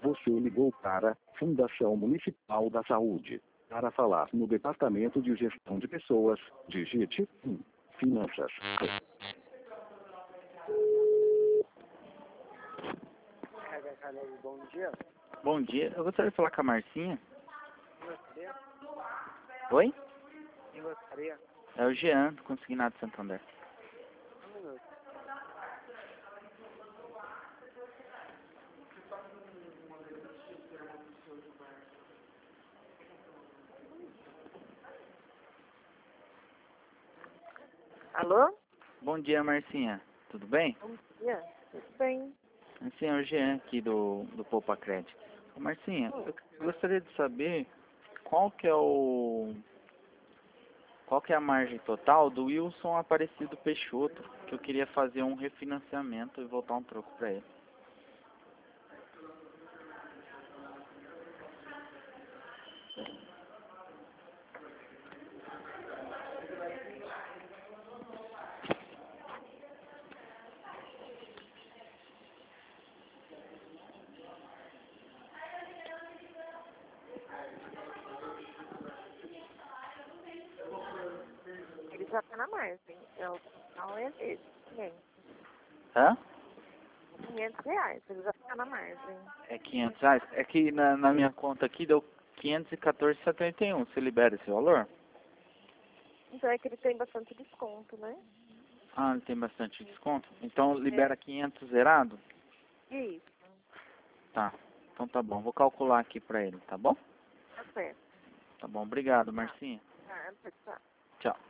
Você ligou para Fundação Municipal da Saúde. Para falar no Departamento de Gestão de Pessoas, digite 1. Finanças. Bom dia. Bom dia, eu gostaria de falar com a Marcinha. Quem gostaria? Oi? Quem gostaria? É o Jean, do Consignado de Santander. Um minuto. Alô? Bom dia, Marcinha. Tudo bem? Bom dia. Tudo bem? Marcinha, é o Jean aqui do Poupa Crédito. Ô, Marcinha, eu gostaria de saber qual que é a margem total do Wilson Aparecido Peixoto, que eu queria fazer um refinanciamento e voltar um troco para ele. Ele já tá na margem. Não é dele. Hã? R$ 500. Ele já tá na margem. É R$ 500? É que na minha conta aqui deu 514,71. Você libera esse valor? Então é que ele tem bastante desconto, né? Ah, ele tem bastante desconto? Então libera 500 zerado? Isso. Tá. Então tá bom. Vou calcular aqui pra ele, tá bom? Tá certo. Tá bom. Obrigado, Marcinha. Tá, tá. Tchau.